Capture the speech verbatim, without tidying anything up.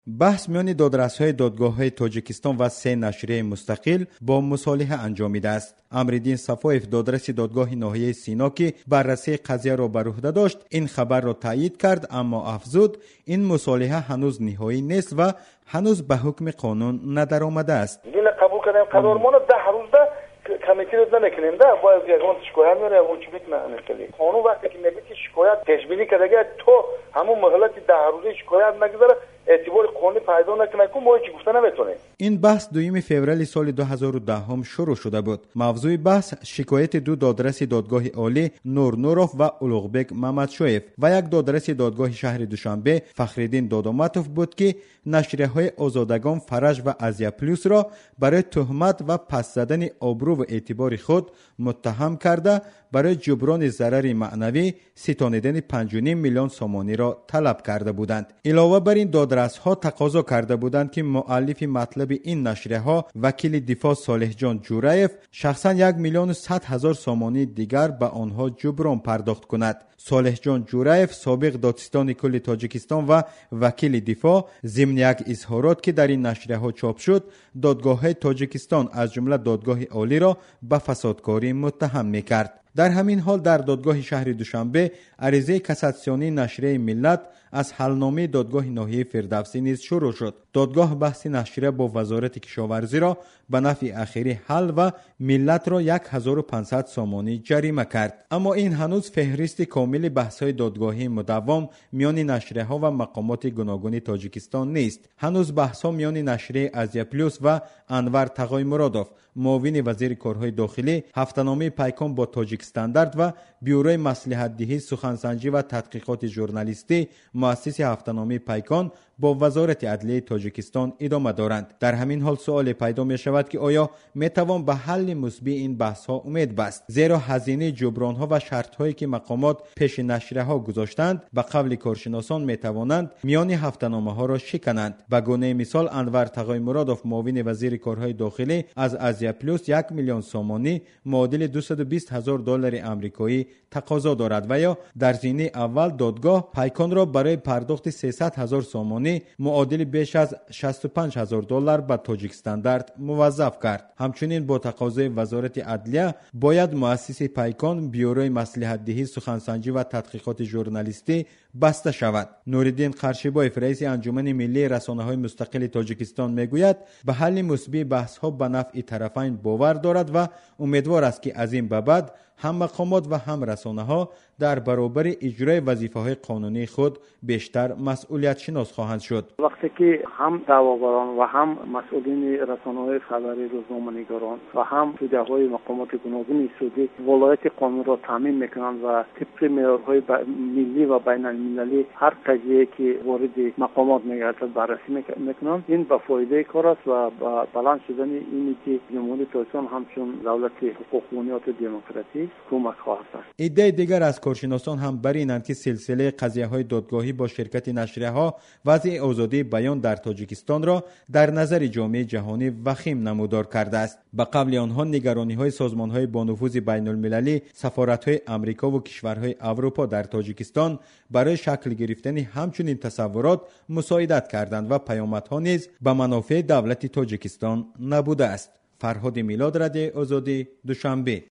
بحث میان دادرس‌های دادگاه‌های تاجیکستان و سه نشریه مستقل با مصالحه انجامیده است. امرالدین صفایف، دادرس دادگاه ناحیه سینا که بررسی قضیه را بر عهده داشت، این خبر را تایید کرد، اما افزود این مصالحه هنوز نهایی نیست و هنوز به حکم قانون ندرآمده است. این قبول کردیم قرارمان ده روز ده کمیته رو نکنیم ده باید یگان شکایت میره و چی بکنه نکنه. قانون وقتی که میگه که شکایت پیش بینی کرده تو همون مهلت ده روزه شکایت نگذاره اعتبار قانونی پیدا نکنه که ما چی گفته نمیتونه. این بحث دویم فوریه سال دو هزار و ده شروع شده بود. موضوع بحث شکایت دو دادرس دادگاه عالی نور نوروف و اولوغبک محمد شویف و یک دادرس دادگاه شهر دوشنبه فخرالدین دادامتوف بود که نشریه های آزادگان فرج و ازیا پلوس را برای تهمت و پس زدن آبرو و اعتبار خود متهم کرده برای جبران ضرر معنوی ستانیدن پنج و نیم میلیون سومانی را طلب کرده بودند. علاوه بر این دادرس ها تقاضا کرده بودند که مؤلف مطلب این نشریه ها وکیل دفاع صالح جان جورایف شخصا یک میلیون و صد هزار سومانی دیگر به آنها جبران پرداخت کند. صالح جان جورایف سابق دادستان کل تاجیکستان و وکیل دفاع ضمن یک اظهارات که در این نشریه ها چاپ شد دادگاه تاجیکستان از جمله دادگاه عالی را به فسادکاری متهم می‌کرد. در همین حال در دادگاه شهر دوشنبه عریضه کاساسیونی نشریه ملت از حلنامه دادگاه ناحیه فردوسی نیز شروع شد. دادگاه بحث نشریه با وزارت کشاورزی را به نفع اخیری حل و ملت را یک هزار و پانصد سومانی جریمه کرد. اما این هنوز فهرست کامل بحث‌های دادگاهی مداوم میان نشریه ها و مقامات گوناگون تاجیکستان نیست. هنوز بحث‌ها میان نشریه ازیا پلوس و انور تقای مرادوف معاون وزیر کارهای داخلی، هفته‌نامه پیکان با تاجیک استاندارد و بیوروی مصلحت دهی سخنسنجی و تحقیقات ژورنالیستی مؤسس هفته‌نامه پیکان با وزارت عدلیه تاجیکستان ادامه دارند. در همین حال سوال پیدا می شود که آیا می توان به حل مثبت این بحث ها امید بست، زیرا هزینه جبران ها و شرط هایی که مقامات پیش نشریه ها گذاشتند به قول کارشناسان می توانند میان هفته‌نامه ها را شکنند. به گونه مثال انور تقای مرادوف معاون وزیر کارهای داخلی از ازیا پلوس یک میلیون سومانی معادل دویست و بیست هزار دلار آمریکایی تقاضا دارد و یا در زینه اول دادگاه پیکان را برای پرداخت سیصد هزار سومانی معادل بیش از شصت و پنج هزار دلار به تاجیک استاندارد موظف کرد. همچنین با تقاضای وزارت عدلیه باید مؤسس پیکان بیوروی مصلحت دهی سخنسنجی و تحقیقات ژورنالیستی بسته شود. نوردین قرشیبایف رئیس انجمن ملی رسانه‌های مستقل تاجیکستان میگوید به حل مثبت بحث‌ها به نفع طرفین باور دارد و امیدوار است که از این به بعد هم مقامات و هم رسانه‌ها در برابر اجرای وظیفه‌های قانونی خود بیشتر مسئولیت شناس خواهند شد. وقتی که هم دعواگران و هم مسئولین رسانه‌های خبری، روزنامه‌نگاران و هم توده‌های مقامات گوناگون سودی ولایت قانون را تامین می‌کنند و طبق معیارهای ملی و بین‌المللی هر قضیه که وارد مقامات می‌گردد بررسی می‌کنند. این به فایده کار است و به بلند شدن این که جمهوری تاجیکستان همچون دولت حقوق بنیاد دموکراسی کمک خواهد کرد. ایده دیگر از کارشناسان هم بر اینند که سلسله قضیه‌های دادگاهی با شرکت نشریه‌ها وضع آزادی بیان در تاجیکستان را در نظر جامعه جهانی وخیم نمودار کرده است. به قول آنها نگرانی‌های سازمان‌های با نفوذ بین‌المللی، سفارت‌های آمریکا و کشورهای اروپا در تاجیکستان برای شکل گرفتن همچنین تصورات مساعدت کردند و پیامدها نیز به منافع دولت تاجیکستان نبوده است. فرهاد میلاد، رادیو آزادی، دوشنبه.